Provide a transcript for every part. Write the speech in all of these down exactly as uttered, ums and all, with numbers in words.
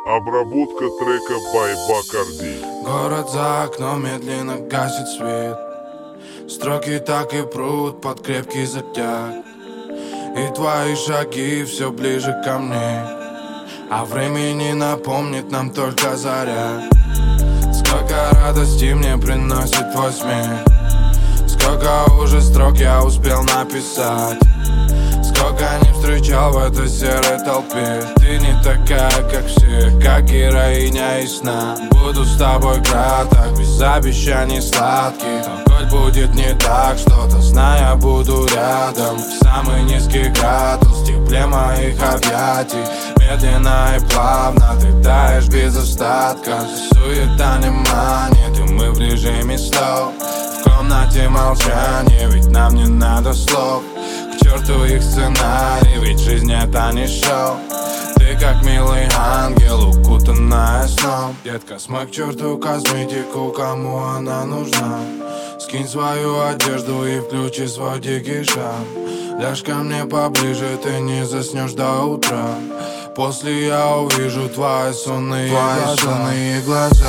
Обработка трека by Бакарди. Город за окном медленно гасит свет. Строки так и прут под крепкий затяг. И твои шаги все ближе ко мне. А времени напомнит нам только заря. Сколько радости мне приносит твой смех. Сколько уже строк я успел написать. Сколько не встречал в этой серой толпе. Ты не такая, как все, как героиня из сна. Буду с тобой краток, без обещаний сладких. Но хоть будет не так что-то, знай, я буду рядом. В самый низкий градус, в тепле моих объятий. Медленно и плавно ты таешь без остатка. Суета не манит, и мы в режиме слов. В комнате молчание, ведь нам не надо слов. К черту их сценарий, ведь жизнь это не шоу. Ты как милый ангел, укутанная сном. Детка, смой к черту косметику, кому она нужна. Скинь свою одежду и включи свой дикий шаг. Ляжь ко мне поближе, ты не заснешь до утра. После я увижу твои сонные твои глаза, сонные глаза.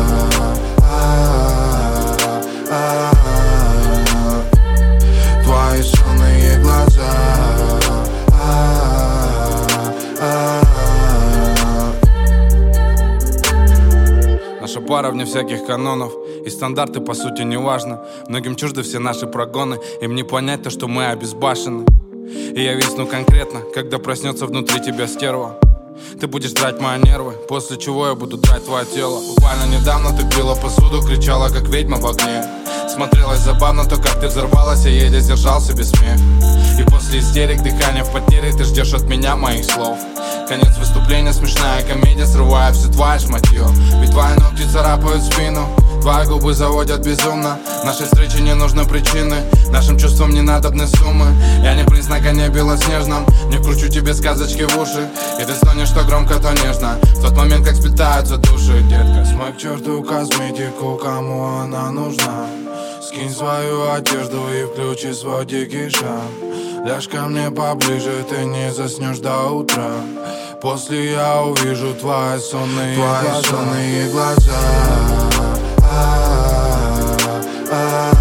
Твои сонные глаза. Наша пара вне всяких канонов, и стандарты по сути не важно. Многим чужды все наши прогоны, им не понять то, что мы обезбашены. И я висну конкретно, когда проснется внутри тебя стерва. Ты будешь драть мои нервы, после чего я буду драть твое тело. Буквально недавно ты била посуду, кричала как ведьма в огне. Смотрелось забавно то, как ты взорвалась, я еле сдержал себе смех. И после истерик, дыхания в потере, ты ждешь от меня моих слов. Конец выступления, смешная комедия, срывая все твое шматье. Ведь твои ногти царапают спину, твои губы заводят безумно. Нашей встрече не нужны причины, нашим чувствам не надобны суммы. Я не принц на коне белоснежном, не вкручу тебе сказочки в уши. И ты стонешь то громко, то нежно, в тот момент, как сплетаются души. Детка, смой к черту косметику, кому она нужна. Скинь свою одежду и включи свой дикий шаг. Ляжь ко мне поближе, ты не заснешь до утра. После я увижу твои сонные твои глаза. Сонные глаза.